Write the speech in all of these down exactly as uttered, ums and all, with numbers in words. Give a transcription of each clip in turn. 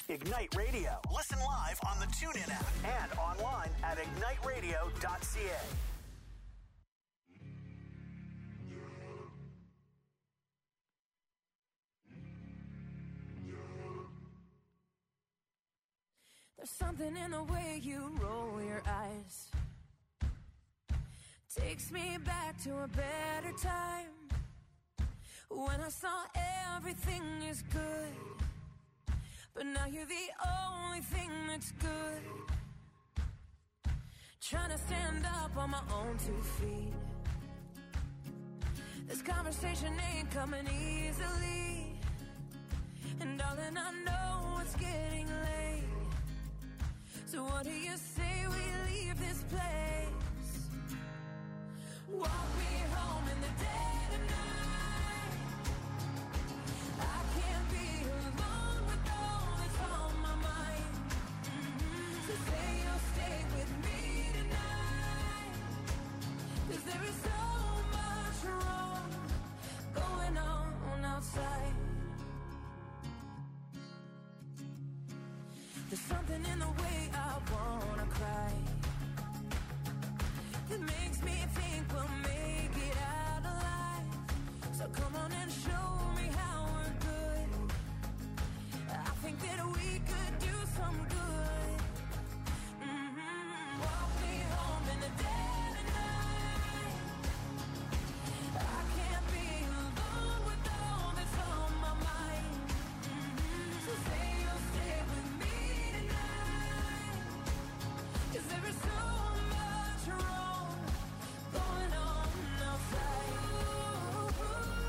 Ignite Radio. Listen live on the TuneIn app and online at ignite radio dot c a. There's something in the way you roll your eyes. Takes me back to a better time, when I saw everything is good. But now you're the only thing that's good. Trying to stand up on my own two feet. This conversation ain't coming easily. And darling, I know it's getting late. So what do you say we leave this place? Walk me home in the dead of night. I can't be alone with all that's on my mind. Mm-hmm. So say you'll stay with me tonight. 'Cause there is so much wrong going on outside. There's something in the way I wanna cry that makes me think we'll make it out alive. So come on and show me how we're good. I think that we could do some good. Mm-hmm. Walk me home in the dead of night. I can't be alone with all that's on my mind. Mm-hmm. So say you'll stay with me tonight. 'Cause there is so much wrong going on outside. Ooh,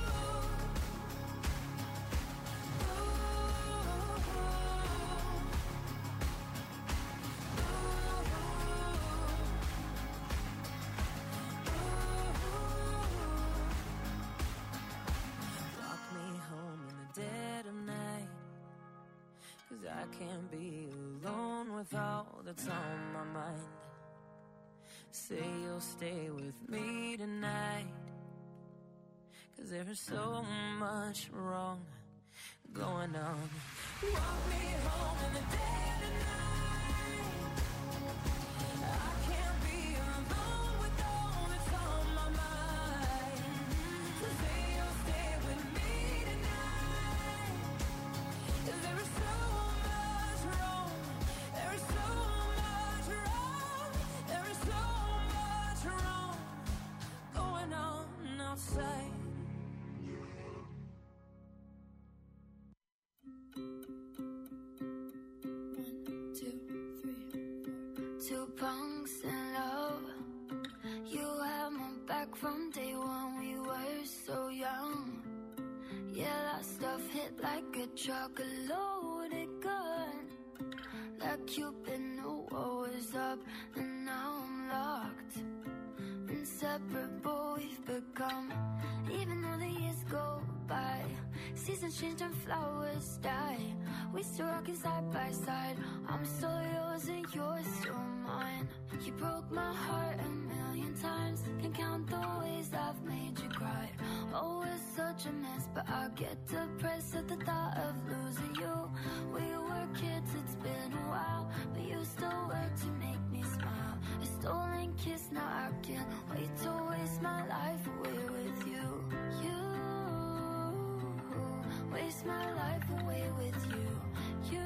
Walk me home in the dead of night. 'Cause I can't be alone with all that's on my mind. Say you'll stay with me tonight. 'Cause there's so much wrong going on. Walk me home in the dead of night. I can't be alone with all that's on my mind. So say you'll stay with me tonight. 'Cause there is so much wrong. There is so much wrong. There is so much wrong going on outside. Two punks in love. You had my back from day one. We were so young. Yeah, that stuff hit like a truck, a loaded gun. Like Cupid knew what was up, and now I'm locked. Inseparable we've become. Even though the years go by, seasons change and flowers die. We still rockin' side by side. I'm still yours and you're still mine. You broke my heart a million times. Can't count the ways I've made you cry. Oh, it's such a mess, but I get depressed at the thought of losing you. We were kids, it's been a while, but you still work to make me smile. A stolen kiss, now I can't wait to waste my life away with you. You waste my life away with you. You.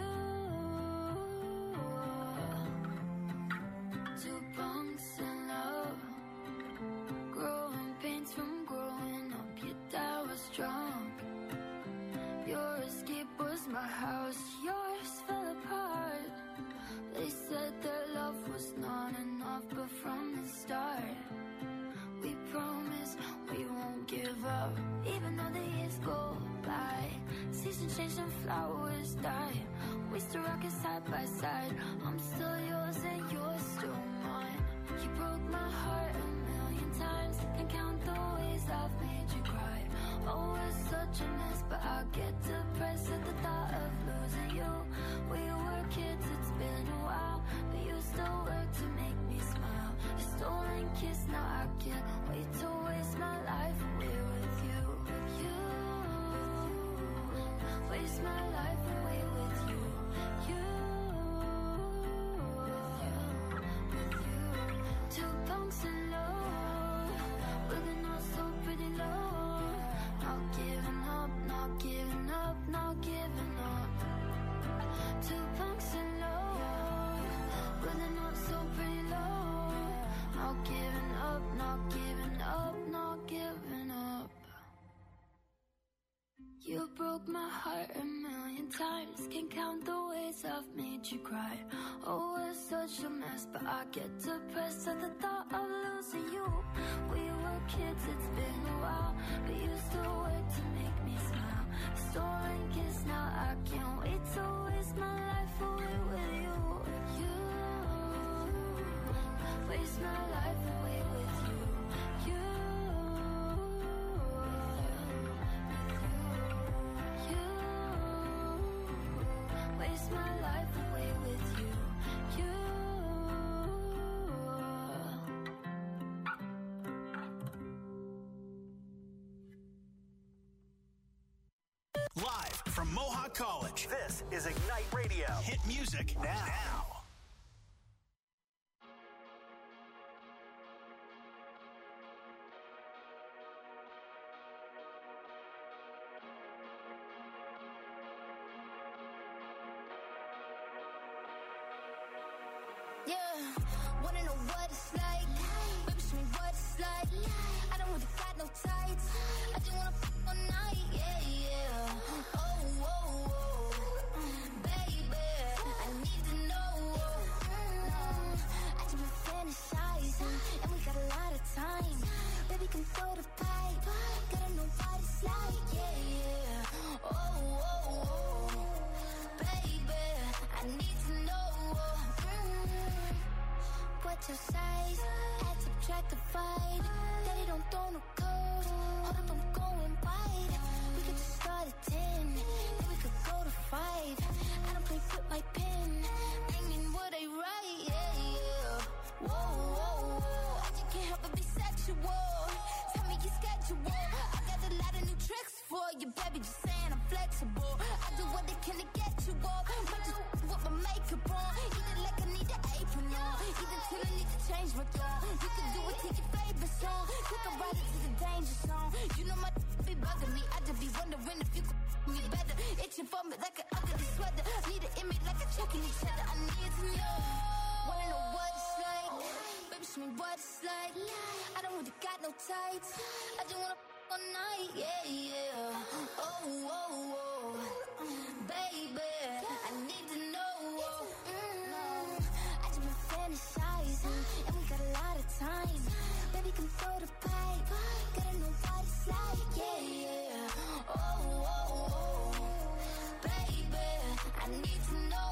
Two punks in love, growing pains from growing up. Your dad was drunk. Your escape was my house. Yours fell apart. They said that love was not enough, but from the start, we promise we won't give up. Even though the years go by, seasons change and flowers die. We still rockin' side by side. I'm still yours and you're still mine. You broke my heart a million times. Can't count the ways I've made you cry. Oh, it's such a mess, but I get depressed at the thought of losing you. We were kids, it's been a while, but you still work to make me smile. A stolen kiss, now I can't wait to waste my life away with you. You waste my life away with you. You my heart a million times. Can't count the ways I've made you cry. Oh, it's such a mess, but I get depressed at the thought of losing you. We were kids, it's been a while, but you still wait to make me smile. Stolen kiss, now I can't wait to waste my life away with you. You waste my life away with you. You waste my life away with you. You Live from Mohawk College, this is Ignite Radio. Hit music now. now. Yeah, wanna know what it's like? Baby, show me what it's like. I don't really got no tights. I just wanna f*** all night, yeah, yeah. Oh, oh, oh, baby, I need to know. I just been fantasizing, and we got a lot of time. Baby, come throw the pipe. Gotta know what it's like, yeah, yeah. Oh, oh, oh, baby, I need to know. What's your size? Add, subtract, divide. Daddy don't throw no code. Hold up, I'm going wide. We could just start at ten, then we could go to five. I don't play with my pen, bringing what I write, yeah, yeah. Whoa, whoa, whoa, I just can't help but be sexual. Tell me your schedule. I got a lot of new tricks for you, baby, just saying I'm flexible. I do what I can to get you off. Might just with my makeup on. Eat it like I need an apron on. Even till I need to change my tone. You can do it to your favorite song. You can ride it to the danger zone. You know my be bugging me. I just be wondering if you could me better. Itching for me like an ugly sweater. Need an image like a checking each other. I need to know. Wanna know what it's like? Baby, show me what it's like. I don't really got no tights. I just wanna f*** all night, yeah, yeah. Oh, oh, oh, baby, I need to know. Mm, I just been fantasizing, and we got a lot of time. Baby, come throw the pipe. Gotta know what it's like, yeah, yeah. Oh, oh, oh, baby, I need to know.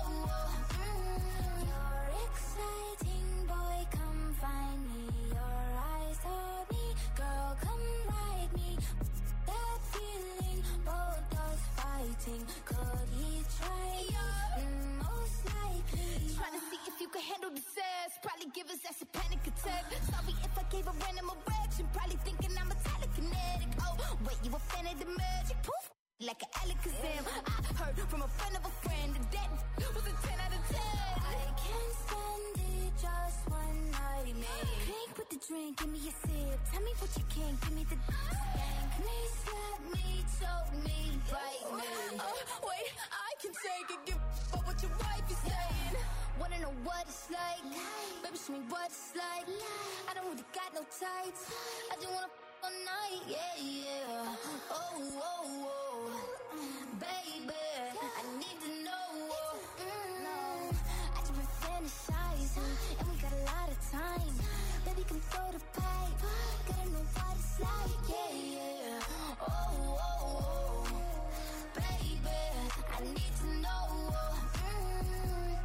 Mm, you're exciting, boy, come find me. Your eyes on me, girl, come ride me. That feeling, both us fighting. Could he try? Mm, most likely. Trying to see if you can handle the sass. Probably give us that's a panic attack. Sorry if I gave a random erection. Probably thinking I'm a telekinetic. Oh, wait, you a fan of the magic? Poof, like an Alakazam. I heard from a friend of a friend that was a ten out of ten. I can't stand it, just one night, man. Drink with the drink, give me a sip. Tell me what you can, give me the spank me, slap me, choke me, bite me. Uh, wait, I can take it, give up what your wife is saying. Wanna know what it's like? Baby, show me what it's like. I don't really got no tights. I just wanna f*** all night, yeah, yeah. Oh, oh, oh, baby, I need to know. Mm, I just been fantasizing, and we got a lot of time. Baby, come throw the pipe. Gotta know what it's like, yeah, yeah. Oh, oh, oh, baby, I need to know. Mm.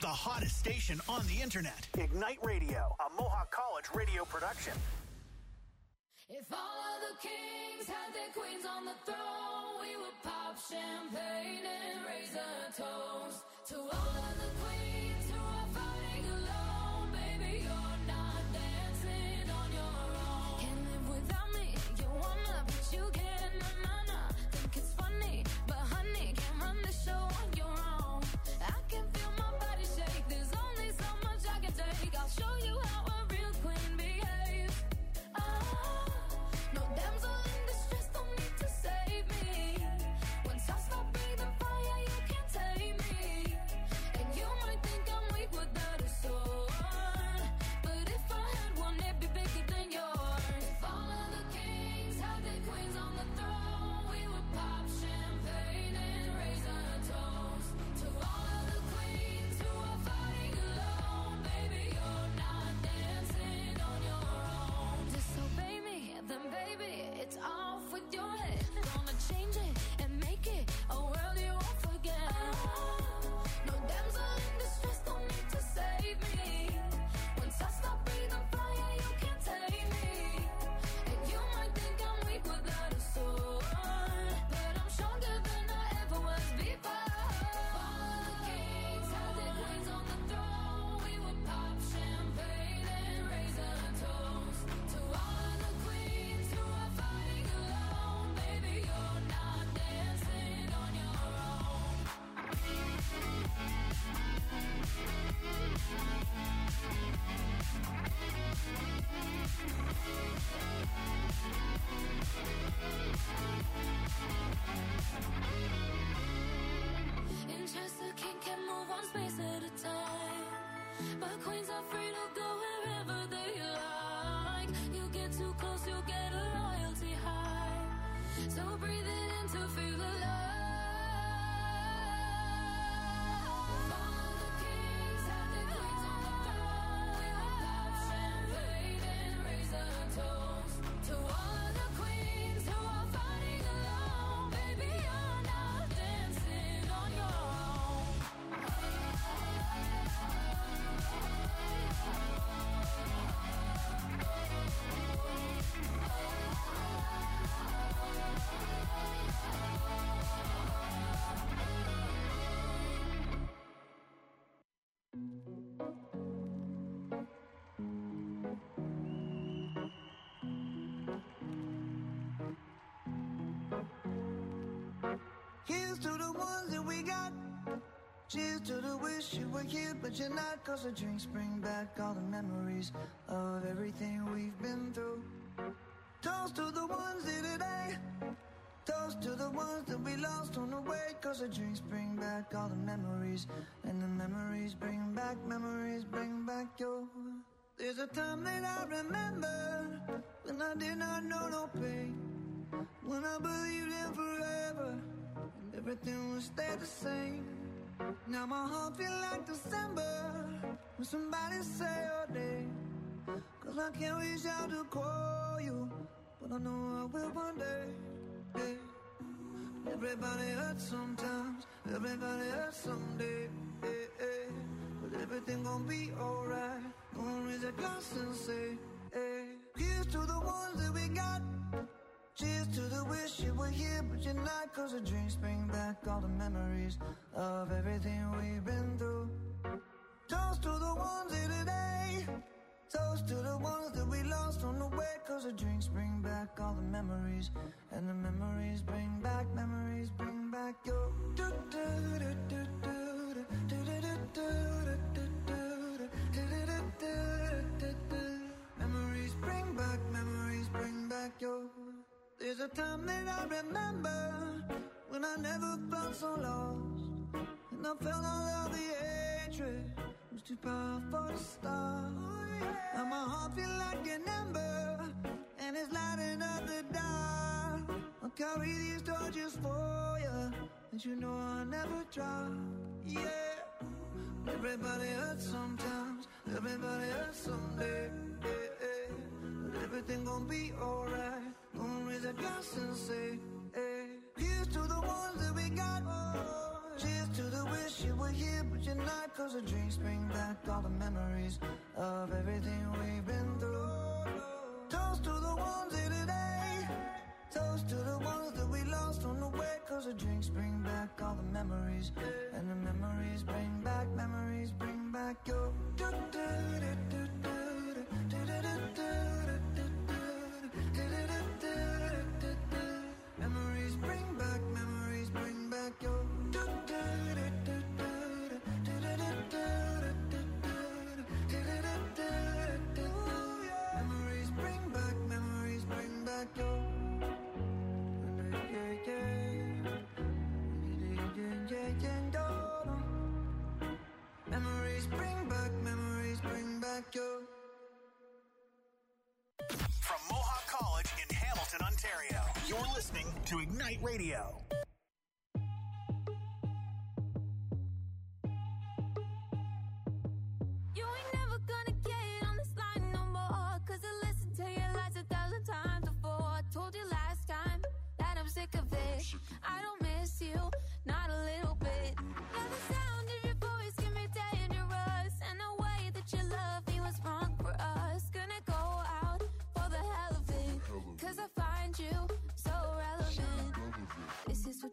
hottest station on the internet. Ignite Radio, a Mohawk College radio production. If all of the kings had their queens on the throne, we would pop champagne and raise a toast to all of the queens who are fighting alone. Baby, you're not dancing on your own. Can't live without me, you wanna, but you can't, na na na. Think it's funny, but honey, can't run the show on your own. I can feel my body shake, there's only so much I can take. I'll show you how a real queen behaves. Ah, no damsel in distress, don't need to save me. Once I stop breathing fire, you can't tame me. And you might think I'm weak without a sword, but if I had one, it'd be bigger than yours. If all of the kings had their queens on the throne, we would pop champagne and raise a toast to all of the queens who are fighting alone. Baby, you're not dancing on your own. Disobey me, then baby, it's off with your head. Gonna change it and make it a world you won't forget. No damsel in distress, don't need to save me. Once I stop breathing fire, you can't tame me. And you might think I'm weak without a sword, but I'm stronger than I ever was before. All of the kings had their queens on the throne. We would pop champagne and raise a toast to all of the queens who are fighting alone. Baby, you're not dancing on your own. Interest the king can move one space at a time, but queens are free to go wherever they like. You get too close, you get a royalty high. So breathe it in to feel alive. All of the kings have their queens on the throne. We will pop champagne and raise a toast to all of the queens who are fighting alone. Baby, you're not dancing on your own. Here's to the ones that we got. Cheers to the wish you were here, but you're not. Cause the drinks bring back all the memories of everything we've been through. Toast to the ones here today. Toast to the ones that we lost on the way. Cause the drinks bring back all the memories. And the memories bring back, memories bring back your. There's a time that I remember when I did not know no pain. When I believed in forever and everything would stay the same. Now my heart feel like December when somebody say your name. Cause I can't reach out to call you, but I know I will one day. Hey. Everybody hurts sometimes, everybody hurts someday. Hey, hey. But everything gon' be alright. Gonna raise a glass and say, hey. Here's to the ones that we got. Cheers to the wish you were here, but you're not. Cause the drinks bring back all the memories of everything we've been through. Toast to the ones here today. Toast to the ones that we lost on the way. Cause the drinks bring back all the memories. And the memories bring back, memories bring back your. Memories bring back, memories bring back your. There's a time that I remember when I never felt so lost. And I felt all of the hatred. It was too powerful to stop. Now my heart feel like an ember, and it's lighting up the dark. I'll carry these torches for you, and you know I'll never drop. Yeah. Everybody hurts sometimes, everybody hurts someday. Yeah, yeah. But everything gon' be alright. Gonna raise a glass and say, hey. Here's to the ones that we got. Oh, cheers to the wish you were here, but you're not. Cause the drinks bring You're listening to Ignite Radio. You ain't never gonna get on this line no more, 'cause I listened to your lies a thousand times before. I told you last time that I'm sick of it. I don't miss you, not a little bit. Yeah, the sound of your voice can be dangerous, and the way that you love me was wrong for us. Gonna go out for the hell of it, 'cause I find you so relevant. This is what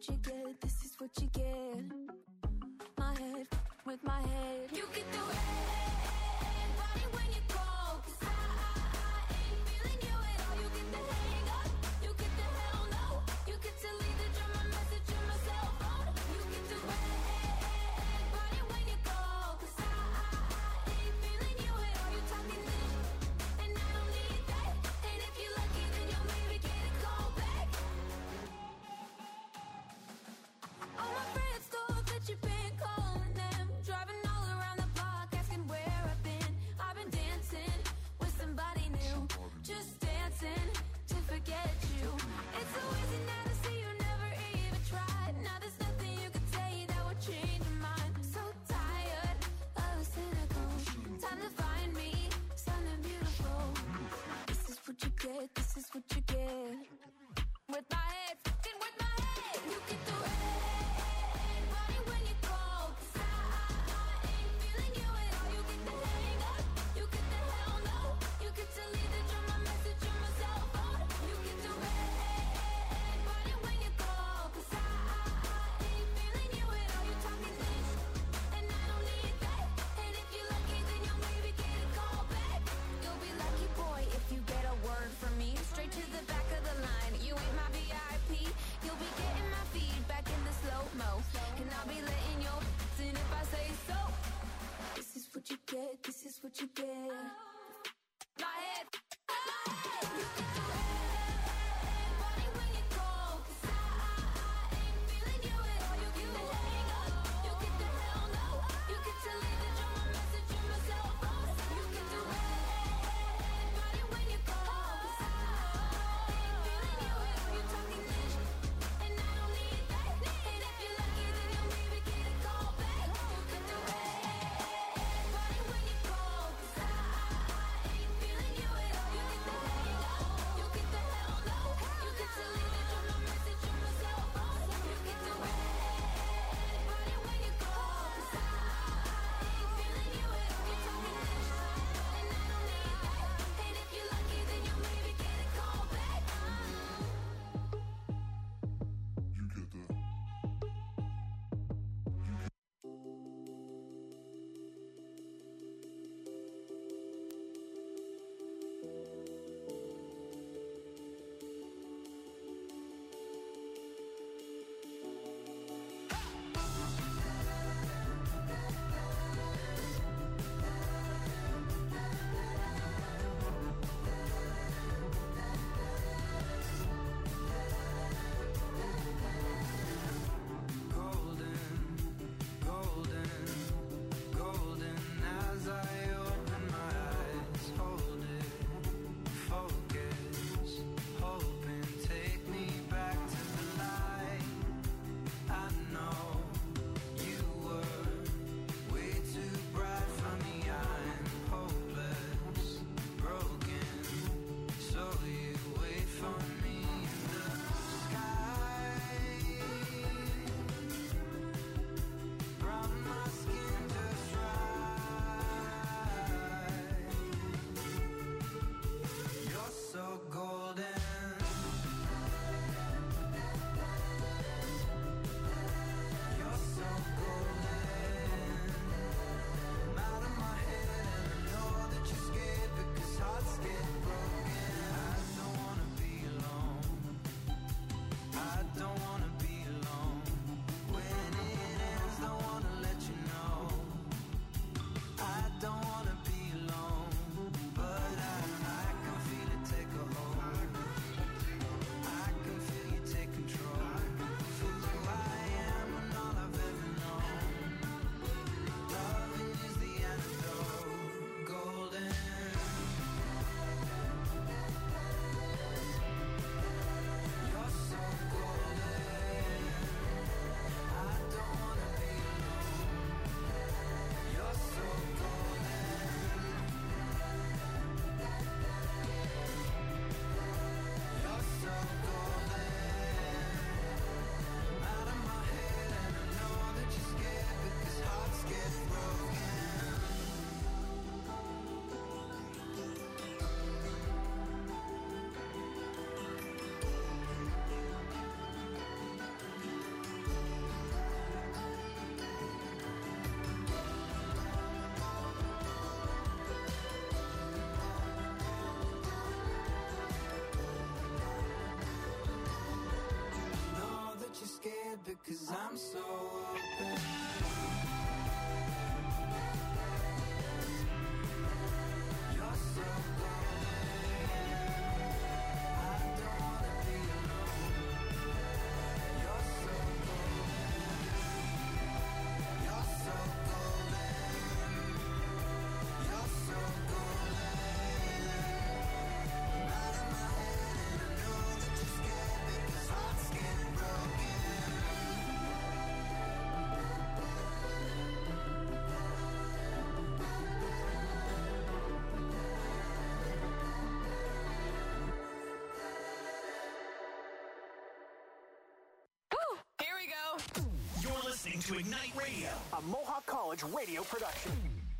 listening to Ignite Radio, a Mohawk College radio production.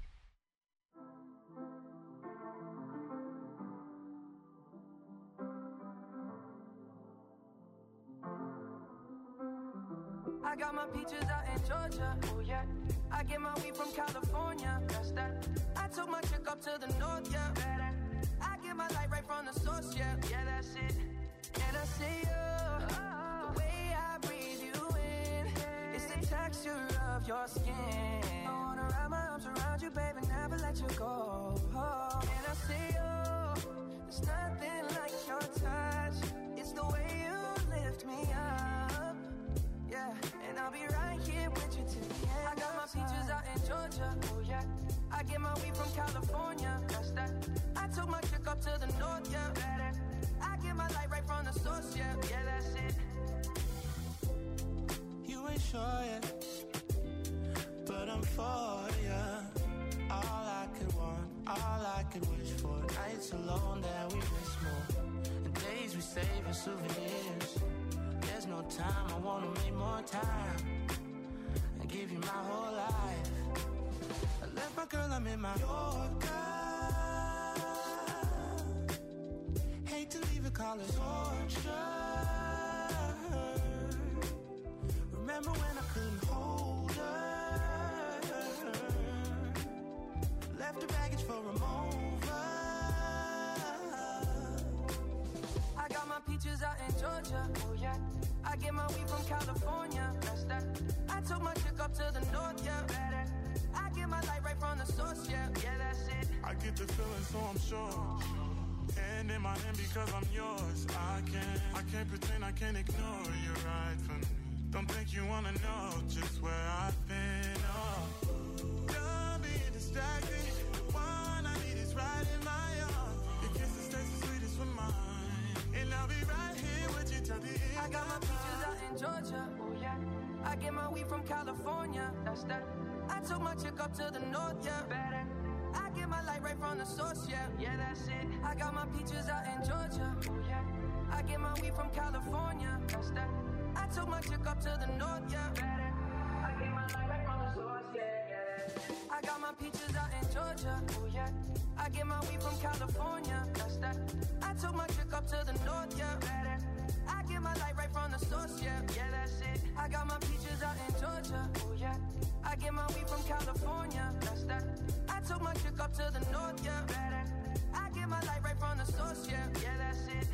I got my peaches out in Georgia, oh yeah. I get my weed from California, that's that. I took my chick up to the north, yeah. Better. I get my light right from the source, yeah. Yeah, that's it. And I see you, oh. The way I breathe you in, it's the texture of your skin. I wanna wrap my arms around you, baby, never let you go. Oh. And I see you, there's nothing like your touch. It's the way you lift me up. Yeah, and I'll be right here with you till the end. I got my peaches out in Georgia, oh yeah. I get my weed from California, that's that. I took my chick up to the north, yeah. Better. I get my light right from the source, yeah. Yeah, that's it. You ain't sure yet, but I'm for ya. All I could want, all I could wish for. Nights alone that we miss more, and days we save as souvenirs. There's no time, I wanna make more time and give you my whole life. I left my girl, I'm in my Yorker. Hate to leave it, call it torture. Remember when I couldn't hold her? Left her baggage for a mover. I got my peaches out in Georgia, oh yeah. I get my weed from California, that's that. I took my chick up to the north, yeah. Better. I get my light right from the source, yeah. Yeah, that's it. I get the feeling, so I'm sure. Hand in my hand because I'm yours. I can't, I can't pretend, I can't ignore you right from me. Don't think you wanna know just where I've been. Oh, don't be distracted. The one I need is right in my arms. Your kisses taste the sweetest with mine, and I'll be right here with you till the end. I got my peaches out in Georgia, oh yeah. I get my weed from California, that's that. I took my chick up to the north, yeah. Better. I get my light right from the source, yeah. Yeah, that's it. I got my peaches out in Georgia, oh yeah. I get my weed from California, that's that. I took my chick up to the north, yeah. Better. I get my light right from the source, yeah, yeah. I got my peaches out in Georgia, oh yeah. I get my weed from California, that's that. I took my chick up to the north, yeah. Better. I get my light right from the source, yeah. Yeah, that's it. I got my peaches out in Georgia, oh yeah. I get my weed from California, that's that. I took my chick up to the north, yeah. Better. I get my light right from the source, yeah. Yeah, that's it.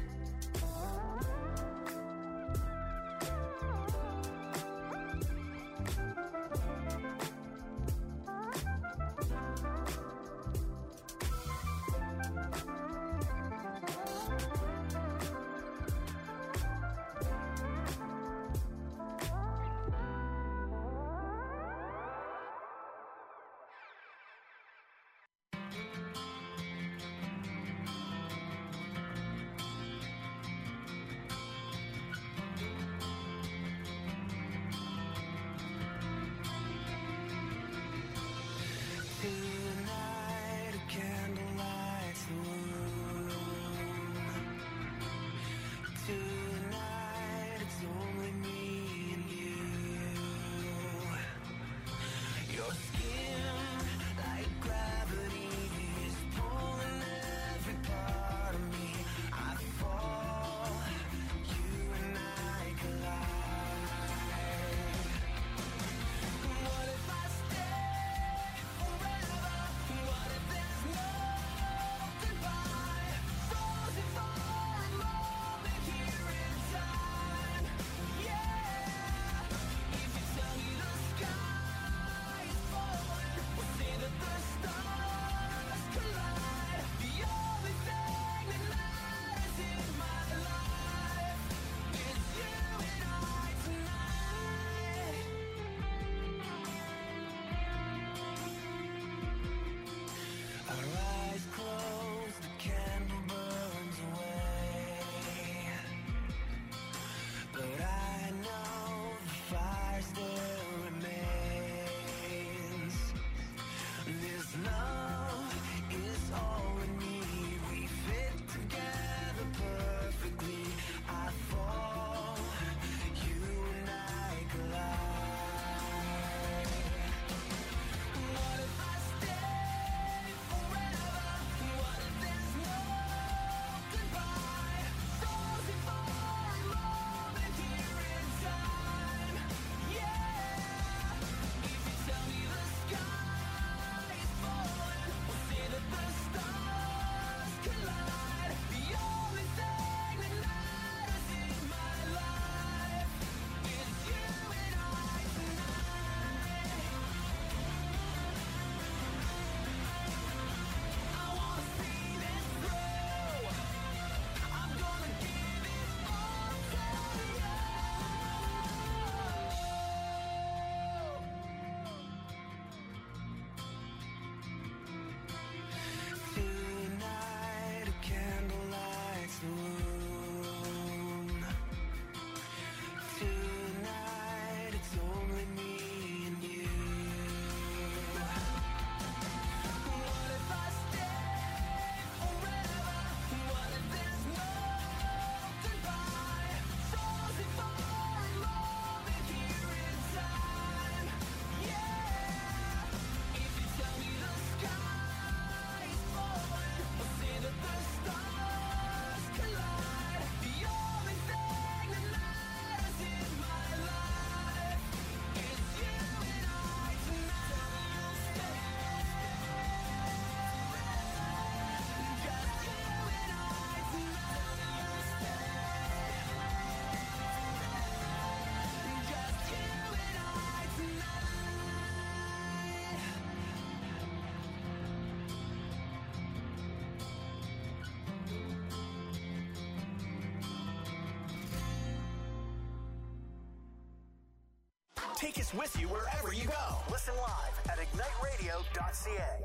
take us with you wherever you go. Listen live at ignite radio dot c a.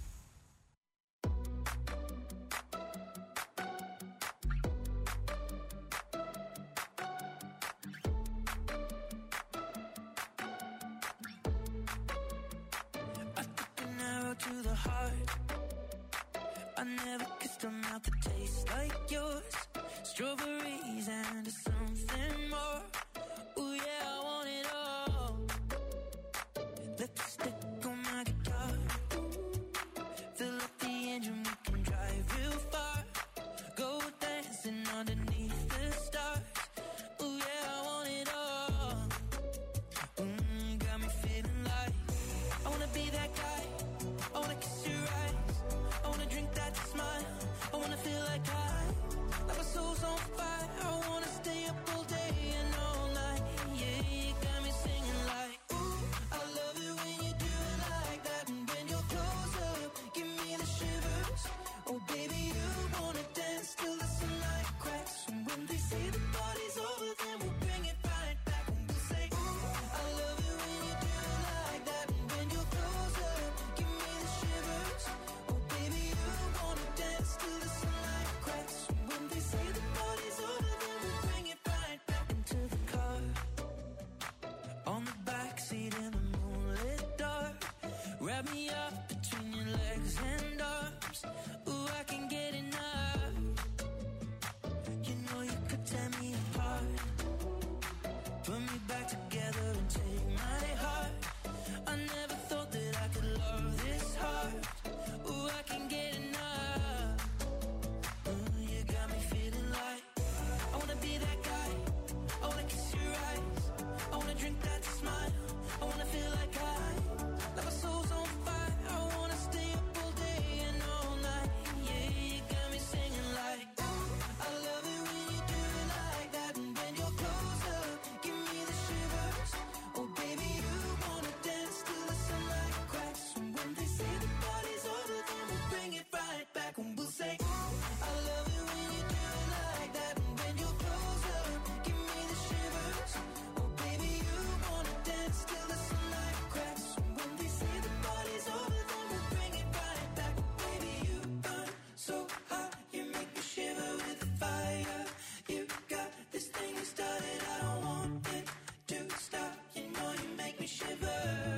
To the heart, I never kissed a mouth that tastes like yours. Strawberries and something more. Ooh yeah, I want it all. Lipstick on my guitar. Fill up the engine, we can drive real far. Go dancing underneath the stars. Ooh yeah, I want it all. Mm, got me feeling like I wanna be that guy. I wanna kiss your eyes, I wanna drink that smile, I wanna feel like I, like my soul's on fire, I wanna stay up all day and all night, yeah, you got me singing like, ooh, I love it when you do it like that, and when you're close up, give me the shivers, oh baby, you wanna dance till the sunlight cracks, and when they say the party's over, then we'll bring it right back, and we'll say, ooh, I love it when you do it like that, and when you're close up, give me the shivers, oh baby, you wanna dance till the sunlight cracks, and when they say the party's over, then we'll bring it right back into the car, on the backseat in the moonlit dark, wrap me up between your legs and arms, ooh, I can get enough, you know you could tear me apart, put me back together and take my heart, I never thought that I could love this hard, ooh, I can get enough, ooh, you got me feeling like, I wanna be that guy, I wanna kiss your eyes, I wanna drink that smile, I wanna feel like I, like my soul's on fire, I wanna stay up all day and all night, yeah, you got me singing like, ooh, I love it when you do it like that, and when you're close up, give me the shivers, oh baby, you wanna dance till the sunlight cracks, and when they say the party's over, then we'll bring it right back, and we'll say, ooh, I love it when you do it like that, and when you're close up, give me the shivers, oh baby, you wanna dance till the sunlight cracks, and when they say the party's over, then we'll bring it right back, baby, you burn so hot, you make me shiver with the fire, you got this thing you started, I don't want it to stop, you know you make me shiver,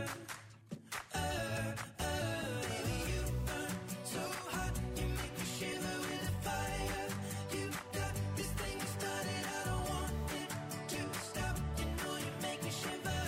uh, uh, baby, you burn so hot, you make me shiver with the fire, you got this thing you started, I don't want it to stop, you know you make me shiver,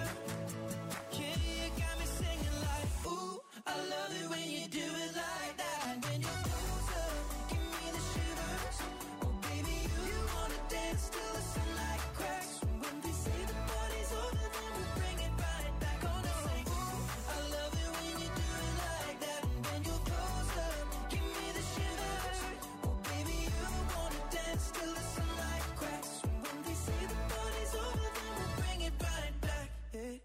yeah, you got me singing like, ooh, I love it when you do it like that, and when you're close up, give me the shivers, oh baby, you wanna dance till the sunlight cracks, and when they say the party's over, then we'll bring it right back, gonna say, ooh, I love it when you do it like that, and when you're close up, give me the shivers, oh baby, you wanna dance till the sunlight cracks, and when they say the party's over, then we'll bring it right back, yeah.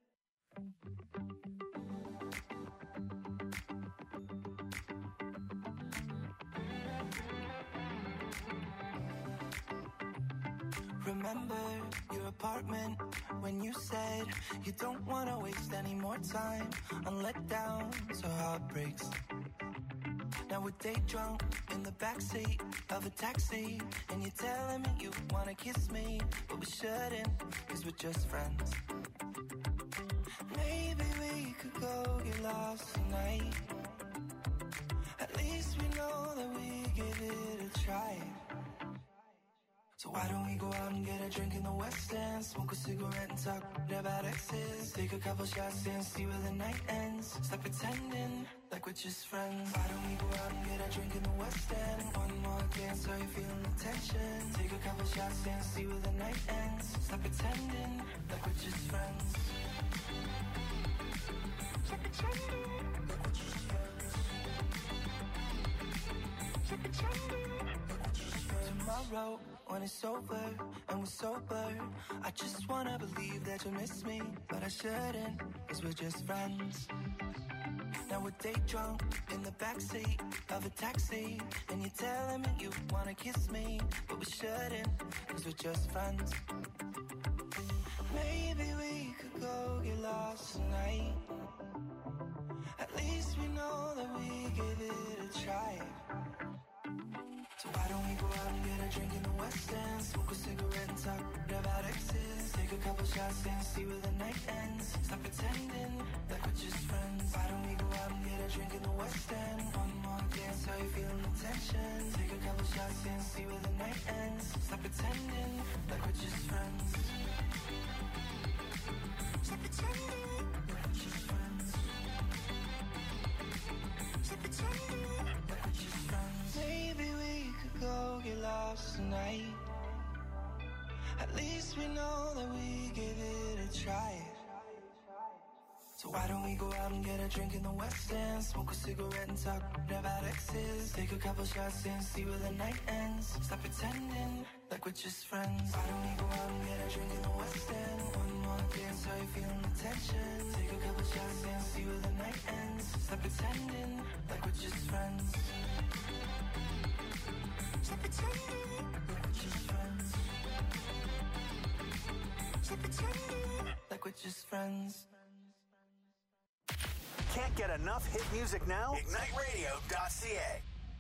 Remember your apartment when you said you don't want to waste any more time on letdowns or heartbreaks. Now we're day drunk in the backseat of a taxi, and you're telling me you want to kiss me, but we shouldn't, cause we're just friends. Maybe we could go get lost tonight. At least we know that we give it a try. So why don't we go out and get a drink in the West End, smoke a cigarette and talk about exes, take a couple shots and see where the night ends, stop pretending like we're just friends. Why don't we go out and get a drink in the West End, one more dance, are you feeling the tension, take a couple shots and see where the night ends, stop pretending like we're just friends. Stop pretending like we're just friends. Stop pretending like we're just friends. Tomorrow when it's over and we're sober, I just wanna believe that you'll miss me, but I shouldn't, cause we're just friends. Now we're day drunk in the backseat of a taxi, and you're telling me you wanna kiss me, but we shouldn't, cause we're just friends. Maybe we could go get lost tonight. At least we know that we gave it a try. So why don't we go out and get a drink in the West End, smoke a cigarette and talk about exes, take a couple shots and see where the night ends. Stop pretending like we're just friends. Why don't we go out and get a drink in the West End? One more dance, how you feeling the tension? Take a couple shots and see where the night ends. Stop pretending like we're just friends. Stop pretending like we're just friends. Stop pretending like we're just friends. Maybe we could go get lost tonight. At least we know that we gave it a try. So why don't we go out and get a drink in the West End, smoke a cigarette and talk about exes, take a couple shots and see where the night ends. Stop pretending like we're just friends. Why don't we go out and get a drink in the West End? One more dance, how you feeling the tension? Take a couple shots and see where the night ends. Stop pretending like we're just friends. Stop pretending like we're just friends. Stop pretending like we're just friends. Can't get enough hit music now? ignite radio dot c a.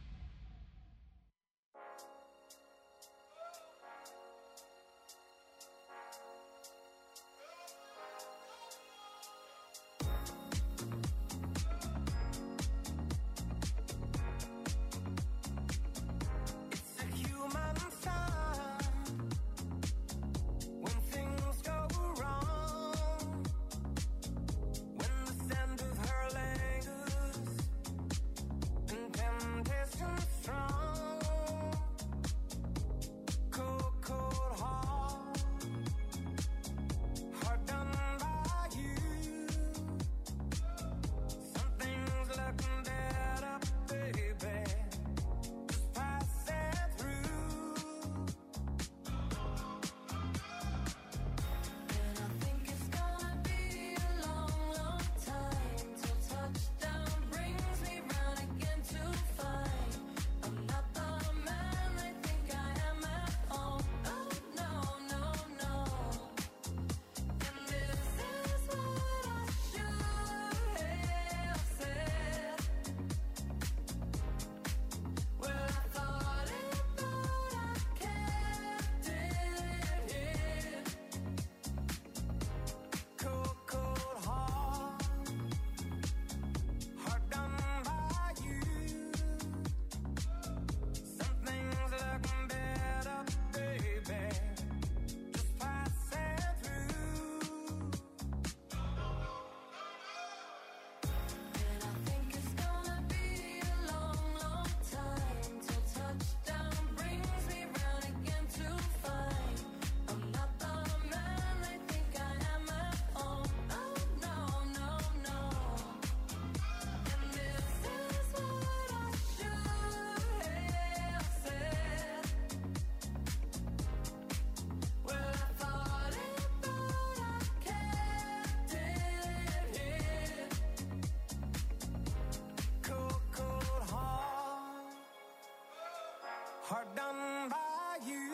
Hard done by you.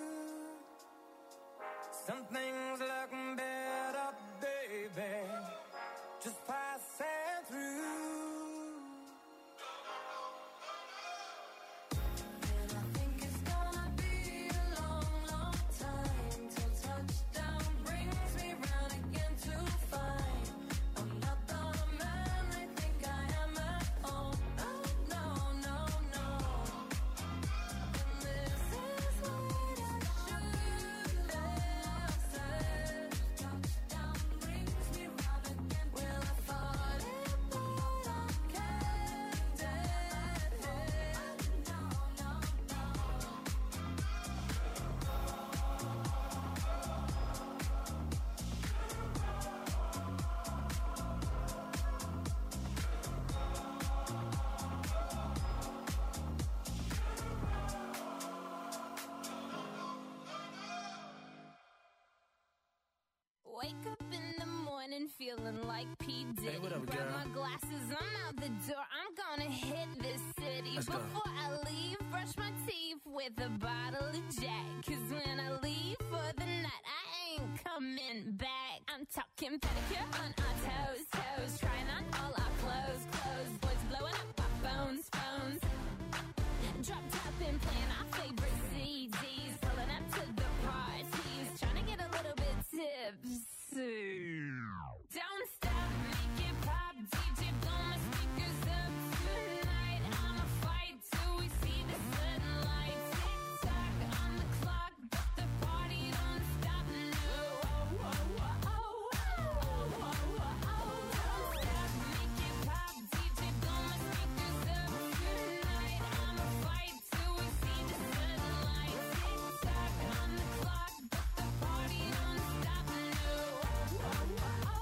Some things look better, baby, just passing through. And I think it's gonna be a long, long time till touchdown brings me round again to find I'm not the man they think I am at home. Oh, no, no, no. And this is what I should have said. Touchdown brings me round again. Well, I thought it, but I kept it. No, no, no. Wake up in the morning feeling like P. Diddy. Hey, what up, Grab girl? my glasses, I'm out the door. I'm gonna hit this city. Let's go. Before I leave, brush my teeth with a bottle of Jack. Cause when I leave for the night, I ain't coming back. I'm talking pedicure on our toes, toes. Trying on all our clothes, clothes. Boys blowing up our phones, phones. Drop top and playing our favorite C Ds. Pulling up to the parties. Trying to get a little bit tipsy. Don't stop, make it pop. D J blow my speakers up tonight. I'ma fight till we see the sunlight. Tick tock on the clock, but the party don't stop. No, oh, oh, oh, oh, oh, oh, oh, oh. Don't stop, make it pop. D J blow my speakers up tonight. I'ma fight till we see the sunlight. Tick tock on the clock, but the party don't stop. No, oh, oh, oh, oh, oh,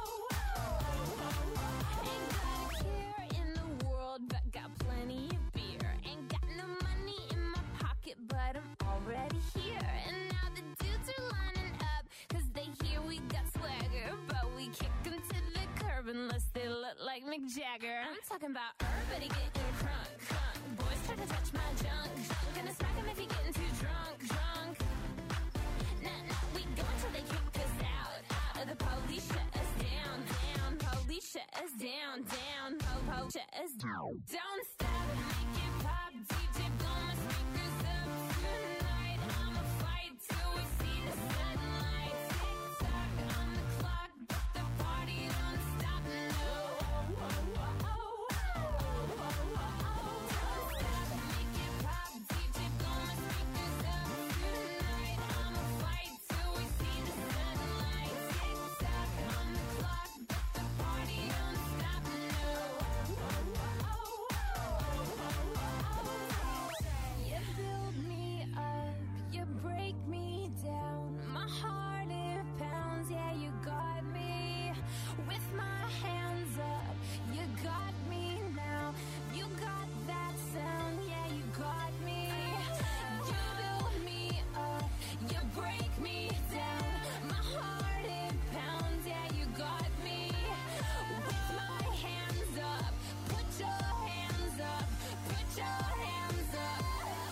oh. Ain't got a care in the world, but got plenty of beer. Ain't got no money in my pocket, but I'm already here. And now the dudes are lining up, cause they hear we got swagger. But we kick them to the curb unless they look like Mick Jagger. I'm talking about everybody getting crunk, crunk. Boys try to touch my junk, junk. Gonna smack him if he getting too drunk, drunk. Nah, nah, we go until they kick us out, out. The police shut us down, down. Police shut us down, down. Po, po, shut us down. Don't stop, make it pop. D J blow my speakers up tonight. I'ma fight till we see the sunlight. Tick tock on the clock, but the party don't stop. No, oh, oh, oh, oh, oh, oh, oh, oh. Don't stop, make it pop. D J blow my speakers up tonight. I'ma fight till we see the sunlight. Tick tock on the clock, but the party don't stop. No, oh, oh, oh, oh, oh, oh. You build me up, you break me down. My heart it pounds, yeah, you got me. With my hands up, you got me now. You got that sound, yeah, you got me. You build me up, you break me down. My heart it pounds, yeah, you got me. With my hands up, put your hands up, put your hands up.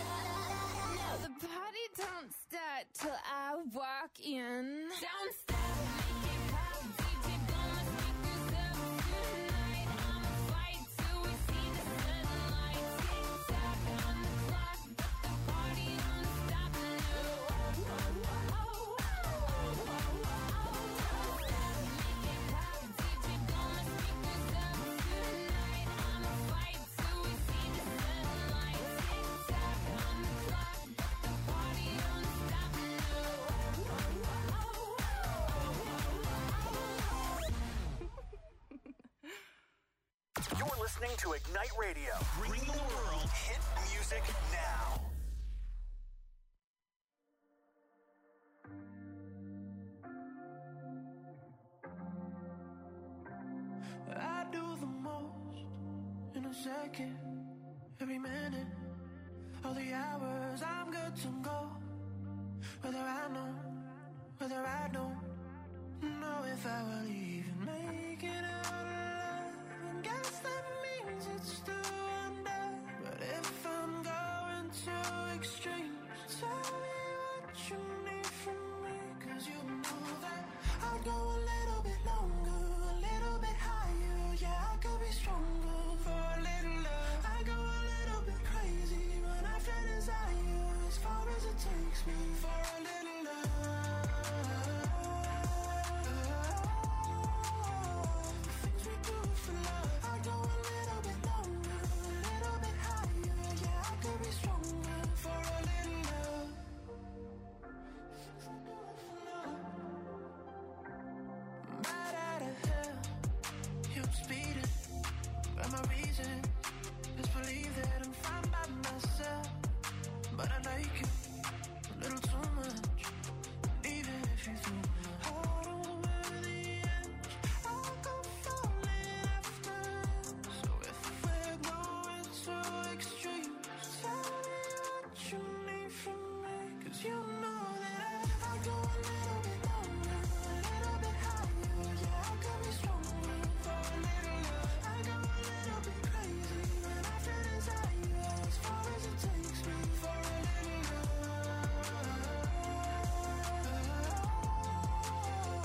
Now the party don't start till I walk in. Don't stop, make it pop. D J blow my speakers up tonight. I'ma fight till we see the sunlight. Tick tock on the clock, but the party don't stop. No, oh, oh, oh, oh, oh, oh, oh. Don't stop, make it pop. D J blow my speakers up tonight. I'ma fight till we see the sunlight. Tick tock on the clock, but the party don't stop. No, oh, oh, oh, oh, oh, oh, oh. You're listening to Ignite Radio. Bring the world hit music now. I do the most in a second, every minute, all the hours I'm good to go. Whether I know, whether I don't know if I will even make it out alive. And guess that means it's still under. But if I'm going to extremes, tell me what you need from me. Cause you know that I'd go a little bit longer, a little bit higher. Yeah, I could be stronger for a little love. I go a little bit crazy when I feel desire, as far as it takes me for a little love. Things we do for love. I go a little bit longer, a little bit higher. Yeah, I could be stronger for a little love. Right out of hell, you're speeding. But my reason is believe that I'm fine by myself. But I like you a little too much. Even if you threw my heart over the edge, I'll go falling after. So if we're going to extremes, tell me what you need from me. Cause you know that I, I go a little bit longer, a little bit higher. Yeah, I could be stronger for a little love. I go a little bit crazy when I feel desire, as far as it takes me for a little love.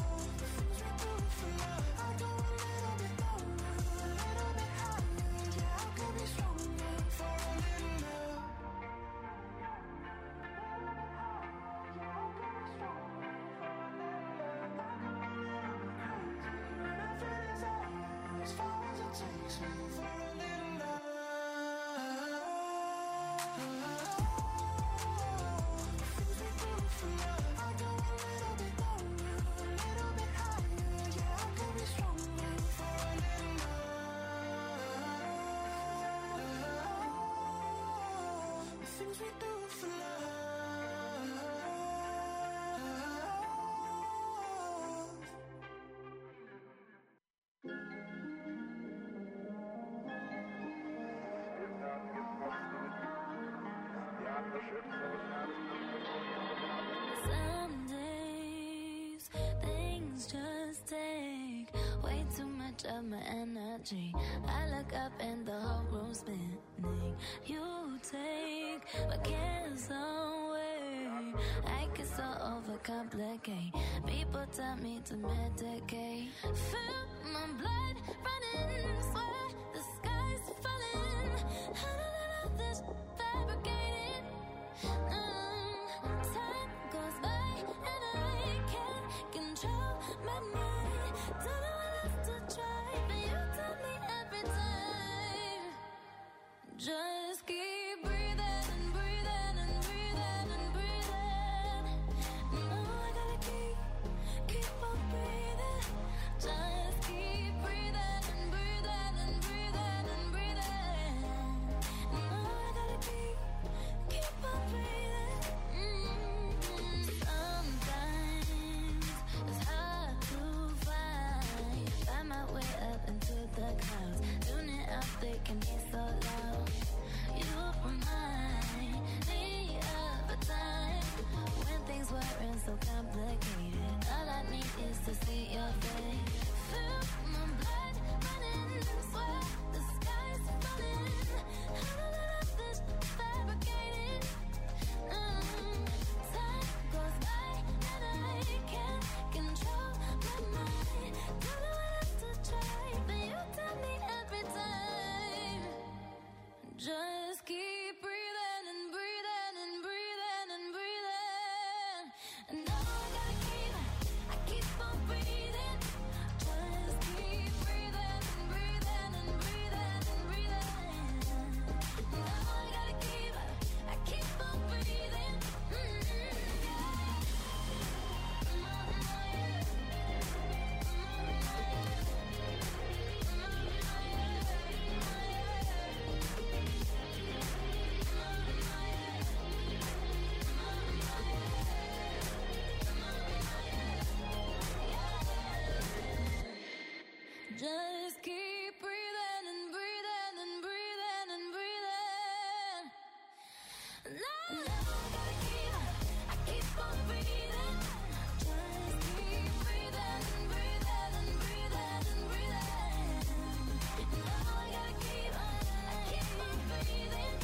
we do for love. Some days things just take way too much of my energy. I look up and the whole room's spinning. You take my cares away. I get so overcomplicate. People tell me to medicate. Feel my blood running, swear the sky's falling. I don't know this fabricated. Mm, time goes by and I can't control my mind. Don't know what else to try, but you tell me every time. Just keep breathing and breathing and breathing and breathing. No, I gotta keep, keep on breathing. Just keep breathing and breathing and breathing and breathing. No, I gotta keep, keep on breathing. Mm-hmm. Sometimes it's hard to find, find my way up into the clouds. Tuning out, they can be so loud. You remind me of a time when things weren't so complicated. All I need is to see your face. Feel my blood running, swear the sky's falling. I don't know if this fabricated. Mm, time goes by and I can't control my mind. Don't know what else to try, but you tell me every time. Just keep breathing and breathing and breathing and breathing. And now I gotta keep, I keep on breathing. Just keep breathing and breathing and breathing and breathing. Now I gotta keep, I keep on breathing. Mm-hmm. Just keep breathing and breathing and breathing and breathing. Now I gotta keep, I keep on breathing. Just keep breathing and breathing and breathing and breathing. Now I gotta keep, I keep on breathing.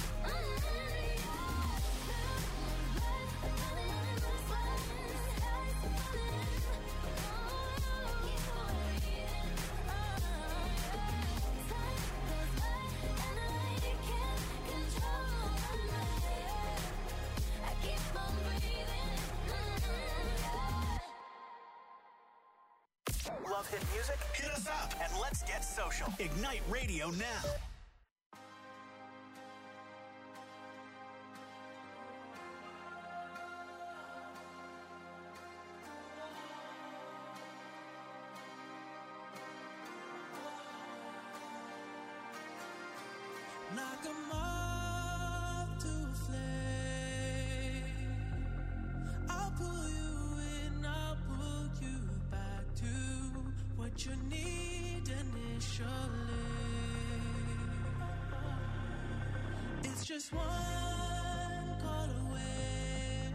Love hit music? Hit us up and let's get social. Ignite Radio now. Knock 'em off to a flame. I'll pull you in, I'll pull you back to what you need initially. It's just one call away,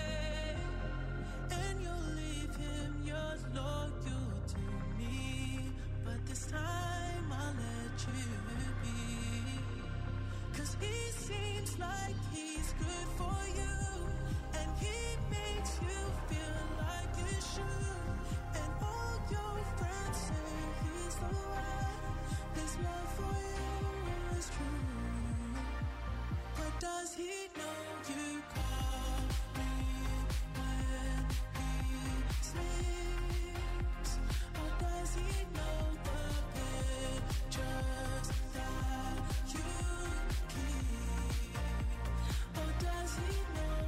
and you'll leave him, you're loyal to me. But this time I'll let you be. 'Cause he seems like he's good for you, and he makes you feel like you should. And all your friends say he's the one. His love for you is true. But does he know you call me when he sleeps? Or does he know the pictures that you keep? Or does he know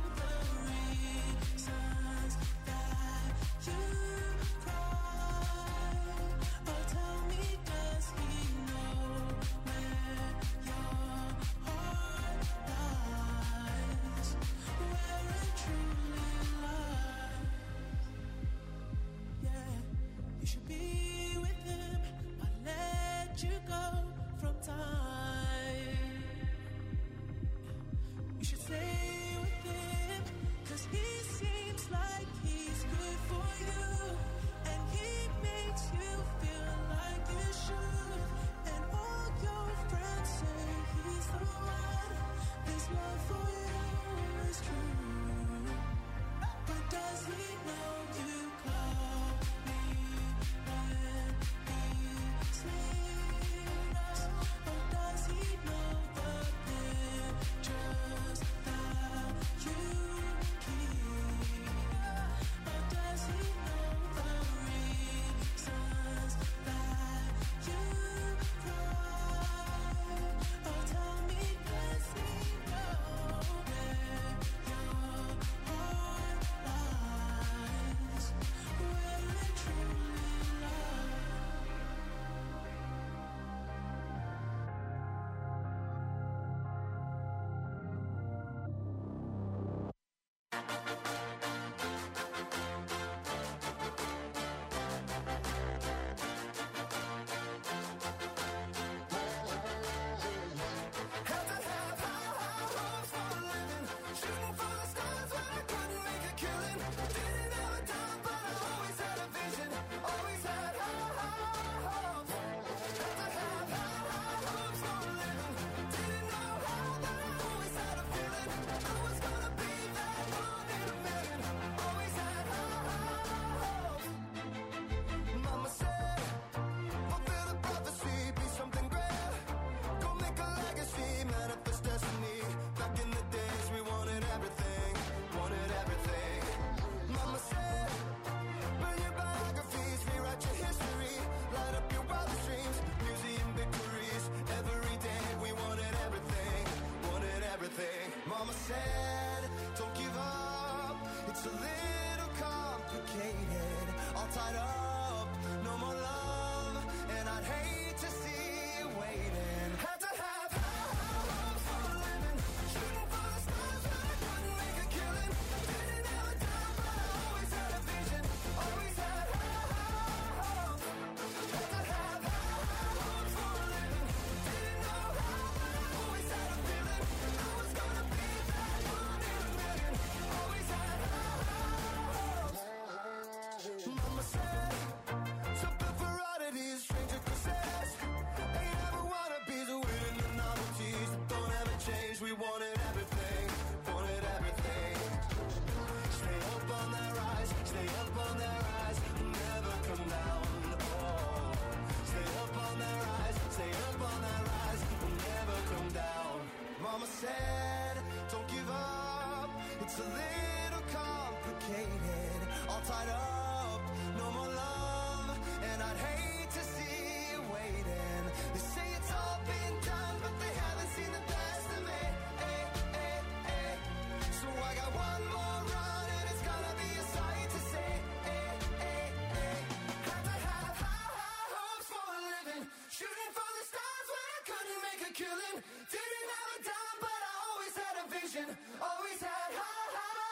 Mama said, don't give up. It's a little complicated. All tied up, no more love. And I'd hate to see you waiting. Had to have high hopes for a living. Shooting for the stars, but I couldn't make a killing. Didn't have a dime, but I always had a vision. Always had high hopes. Had to have high hopes for a living. Didn't know how, but I always had a feeling. I was gonna be that one in a million. Always had high hopes. Mama said, something for oddities, stranger possessed. Ain't ever wannabes, winning the novelties that don't ever change. We wanted everything, wanted everything. Stay up on that rise, stay up on that rise, never come down. Oh, stay up on that rise, stay up on that rise, never come down. Mama said, don't give up. It's a little complicated, all tied up, no more love, and I'd hate to see you waiting. They say it's all been done, but they haven't seen the best of me. Eh, eh, eh. So I got one